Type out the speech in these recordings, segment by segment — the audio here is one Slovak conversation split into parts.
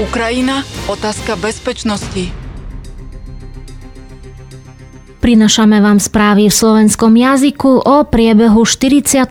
Ukrajina, otázka bezpečnosti. Prinášame vám správy v slovenskom jazyku o priebehu 44.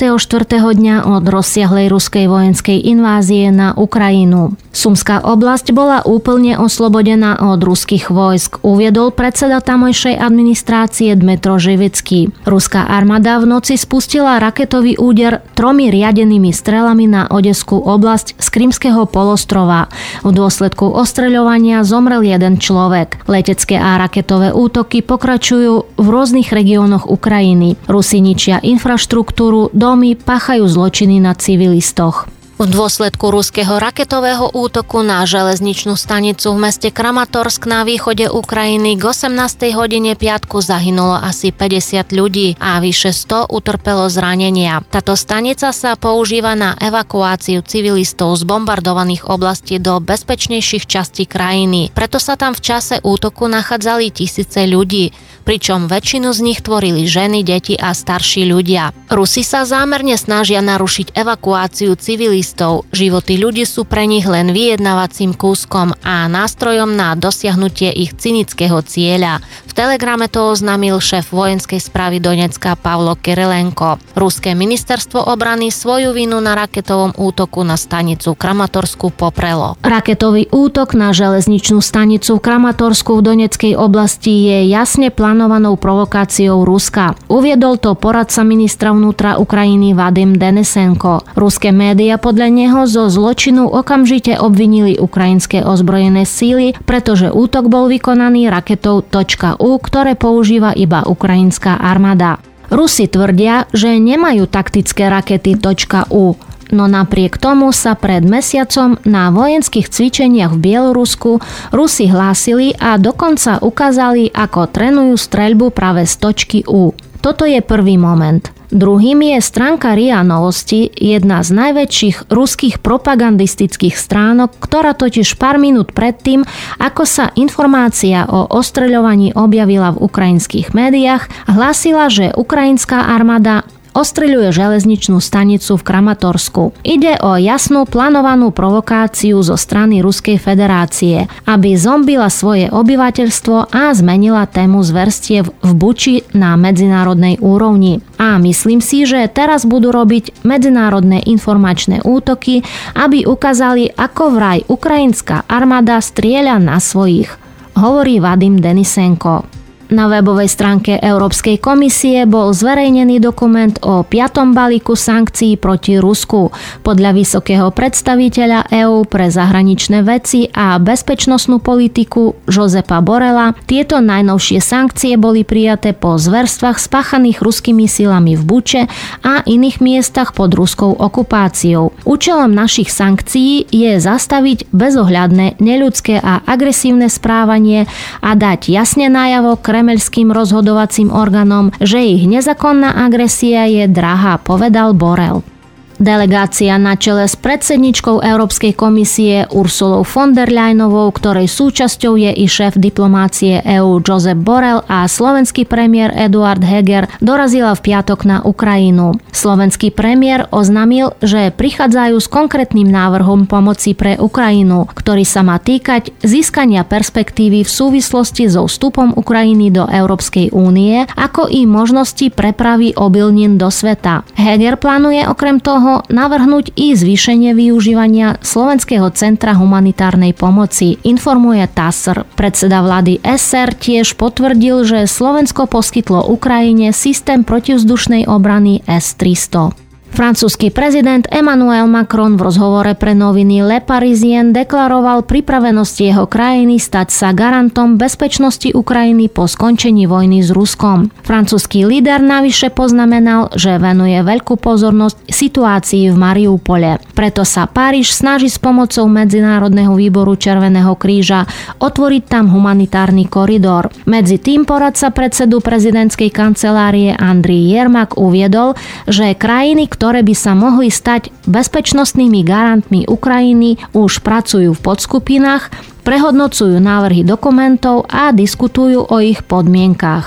dňa od rozsiahlej ruskej vojenskej invázie na Ukrajinu. Sumská oblasť bola úplne oslobodená od ruských vojsk, uviedol predseda tamojšej administrácie Dmytro Živický. Ruská armáda v noci spustila raketový úder 3 riadenými strelami na Odeskú oblasť z Krymského polostrova. V dôsledku ostreľovania zomrel 1 človek. Letecké a raketové útoky pokračujú v rôznych regiónoch Ukrajiny. Rusi ničia infraštruktúru, domy, páchajú zločiny na civilistoch. V dôsledku ruského raketového útoku na železničnú stanicu v meste Kramatorsk na východe Ukrajiny k 18. hodine piatku zahynulo asi 50 ľudí a vyše 100 utrpelo zranenia. Táto stanica sa používa na evakuáciu civilistov z bombardovaných oblastí do bezpečnejších častí krajiny. Preto sa tam v čase útoku nachádzali tisíce ľudí, pričom väčšinu z nich tvorili ženy, deti a starší ľudia. Rusi sa zámerne snažia narušiť evakuáciu civilistov. Životy ľudí sú pre nich len vyjednávacím kúskom a nástrojom na dosiahnutie ich cynického cieľa. V telegrame to oznámil šéf vojenskej správy Donecka Pavlo Kyrylenko. Ruské ministerstvo obrany svoju vinu na raketovom útoku na stanicu Kramatorsku poprelo. Raketový útok na železničnú stanicu v Kramatorsku v Doneckej oblasti je jasne plánovanou provokáciou Ruska. Uviedol to poradca ministra vnútra Ukrajiny Vadim Denisenko. Ruské médiá podľa neho zo zločinu okamžite obvinili ukrajinské ozbrojené síly, pretože útok bol vykonaný raketou .U, ktoré používa iba ukrajinská armáda. Rusi tvrdia, že nemajú taktické rakety .U, no napriek tomu sa pred mesiacom na vojenských cvičeniach v Bielorusku Rusi hlásili a dokonca ukázali, ako trénujú streľbu práve z .U. Toto je prvý moment. Druhým je stránka RIA Novosti, jedna z najväčších ruských propagandistických stránok, ktorá totiž pár minút predtým, ako sa informácia o ostreľovaní objavila v ukrajinských médiách, hlásila, že ukrajinská armáda ostreľuje železničnú stanicu v Kramatorsku. Ide o jasnú plánovanú provokáciu zo strany Ruskej federácie, aby zombila svoje obyvateľstvo a zmenila tému zverstiev v Buči na medzinárodnej úrovni. A myslím si, že teraz budú robiť medzinárodné informačné útoky, aby ukázali, ako vraj ukrajinská armáda strieľa na svojich, hovorí Vadim Denisenko. Na webovej stránke Európskej komisie bol zverejnený dokument o 5. balíku sankcií proti Rusku. Podľa vysokého predstaviteľa EÚ pre zahraničné veci a bezpečnostnú politiku Josepa Borrella tieto najnovšie sankcie boli prijaté po zverstvách spáchaných ruskými silami v Buče a iných miestach pod ruskou okupáciou. Účelom našich sankcií je zastaviť bezohľadné, neľudské a agresívne správanie a dať jasne najavo kremeľským rozhodovacím orgánom, že ich nezákonná agresia je drahá, povedal Borrell. Delegácia na čele s predsedničkou Európskej komisie Ursulou von der Leyenovou, ktorej súčasťou je i šéf diplomácie EÚ Josep Borrell a slovenský premiér Eduard Heger, dorazila v piatok na Ukrajinu. Slovenský premiér oznámil, že prichádzajú s konkrétnym návrhom pomoci pre Ukrajinu, ktorý sa má týkať získania perspektívy v súvislosti so vstupom Ukrajiny do Európskej únie, ako i možnosti prepravy obilnín do sveta. Heger plánuje okrem toho navrhnúť i zvýšenie využívania Slovenského centra humanitárnej pomoci, informuje TASR. Predseda vlády SR tiež potvrdil, že Slovensko poskytlo Ukrajine systém protivzdušnej obrany S-300. Francúzsky prezident Emmanuel Macron v rozhovore pre noviny Le Parisien deklaroval pripravenosť jeho krajiny stať sa garantom bezpečnosti Ukrajiny po skončení vojny s Ruskom. Francúzsky líder navyše poznamenal, že venuje veľkú pozornosť situácii v Mariupole. Preto sa Páriž snaží s pomocou Medzinárodného výboru Červeného kríža otvoriť tam humanitárny koridor. Medzi tým poradca predsedu prezidentskej kancelárie Andriy Jermak uviedol, že krajiny, ktoré by sa mohli stať bezpečnostnými garantmi Ukrajiny, už pracujú v podskupinách, prehodnocujú návrhy dokumentov a diskutujú o ich podmienkach.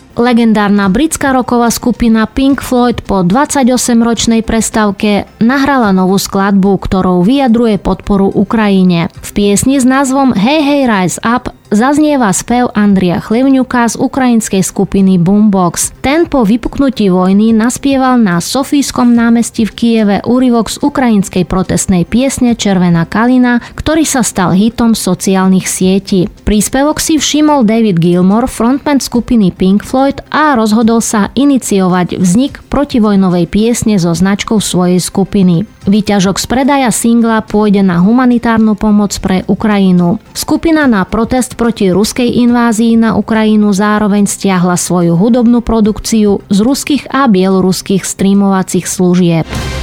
Legendárna britská rocková skupina Pink Floyd po 28-ročnej prestávke nahrala novú skladbu, ktorou vyjadruje podporu Ukrajine. V piesni s názvom Hey Hey Rise Up zaznieva spev Andreja Chlevňuka z ukrajinskej skupiny Boombox. Ten po vypuknutí vojny naspieval na Sofijskom námestí v Kieve úryvok z ukrajinskej protestnej piesne Červená kalina, ktorý sa stal hitom sociálnych sietí. Príspevok si všimol David Gilmour, frontman skupiny Pink Floyd, a rozhodol sa iniciovať vznik protivojnovej piesne so značkou svojej skupiny. Výťažok z predaja singla pôjde na humanitárnu pomoc pre Ukrajinu. Skupina na protest proti ruskej invázii na Ukrajinu zároveň stiahla svoju hudobnú produkciu z ruských a bieloruských streamovacích služieb.